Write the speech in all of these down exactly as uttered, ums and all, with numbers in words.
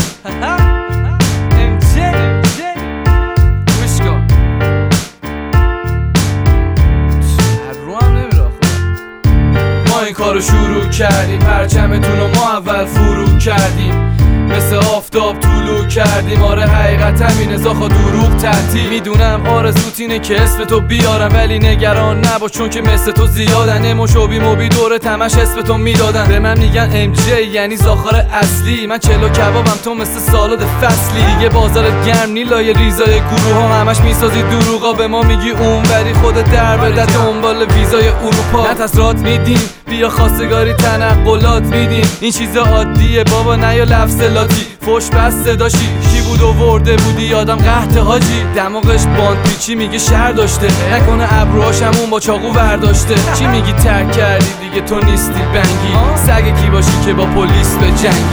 ام جی گوش کن رو هم نمیره. ما این کارو شروع کردیم، پرچمتون رو ما اول فرو کردیم، مثل آفتاب طولو کردیم. آره حقیقت همینه زاخا دروغ تحتی. میدونم آرزوت اینه که اسم تو بیارم، ولی نگران نباش چون که مثل تو زیادن. اموش و بی موبی دوره تمش اسم تو میدادن. به من میگن ام جی یعنی زاخار اصلی. من چلو کبابم تو مثل سالاد فصلی. دیگه بازارت گرم نی لای ریزای گروه ها، همش میسازی دروغا. به ما میگی اونوری خودت در بده دنبال ویزای اروپا. نتسرات میدیم بیا خواستگاری تنقلات میدیم. این چیز عادیه بابا نیا لفظ لاتی. فوش بس صداشی کی بود و ورده بودی یادم قحط حاجی. دماغش باند پیچی میگه شهر داشته، نکنه ابروهاش همون با چاقو ورداشته. چی میگی ترک کردی دیگه تو نیستی بنگی، سگ کی باشی که با پلیس به جنگی.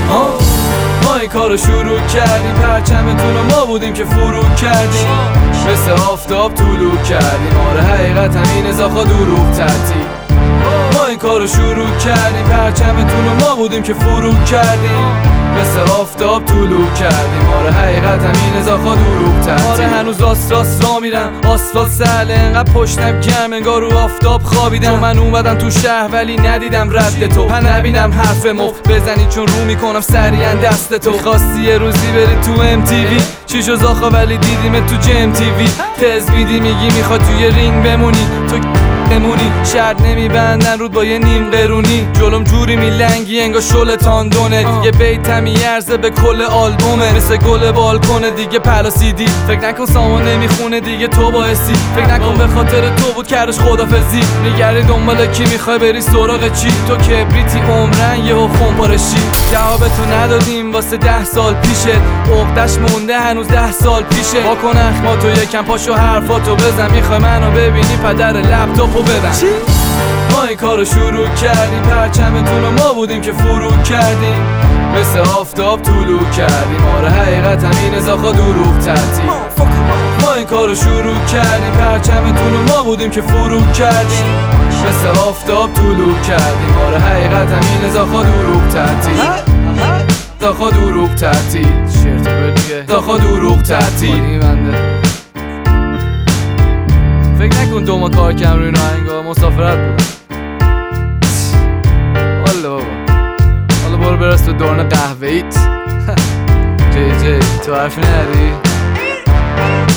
ما این کارو شروع کردیم، پرچمتون رو ما بودیم که فرو کردیم، مثل آفتاب طولو کردیم. آره حقیقت همینه زاخا دروغ تحتی. ما این کارو شروع کردیم، پرچمتون رو ما بودیم که فرو کردیم، مثل آفتاب طولو کردیم. آره حقیقت همینه زاخا دروغ تحتی. آره هنوز راست راست را میرم، آسفالت سهله انقدر پشتم گرم انگار رو آفتاب خوابیدم. من اومدم تو شهر ولی ندیدم رد تو، پن نبینم حرف مفت بزنی چون رو میکنم سریعا دست تو. خواستی یه روزی بری تو ام تی وی، چی شو زاخا ولی دیدیم تو جم تی وی. تز میدی میگی میخواد توی رینگ بمونی، تو بمونی شرط نمیبندن رود با یه نیم قرونی. جلوم جوری میلنگی انگار شل تاندونه، یه بیت میارزه به کل آلبومه، مثل گل بالکنه دیگه پلاسیدی. فکر نکن سامان نمیخونه دیگه تو باعثی، فکر نکن به خاطر تو بود کردش خدافزی. میگردی دنبال کی میخوای بری سراغ چی، تو کبریتی عمرن یهو خون پارشی. جوابتو ندادیم واسه ده سال پیشت، عقدش مونده هنوز ده سال پیشه. واکن اخماتو یکم پاشو حرفاتو بزن، میخوای منو ببینی پدر لپتاپو ببن. ما این کارو شروع کردیم، پرچمتون رو ما بودیم که فرو کردیم، مثل آفتاب طولو کردیم. آره حقیقت همینه زاخا دروغ تحتی. ما این کارو شروع کردیم، پرچمتون رو ما بودیم که فرو کردیم، مثل آفتاب طولو کردیم. آره حقیقت همینه زاخا دروغ تحتی. زاخا دروغ تحتی. زاخا دروغ تحتی. فکر نکن دو ما کار کم روی ناهنگا مسافرت بودم. والا بابا حالا برو برس به دورن قهوه ایت. جی جی تو حرفی نداری؟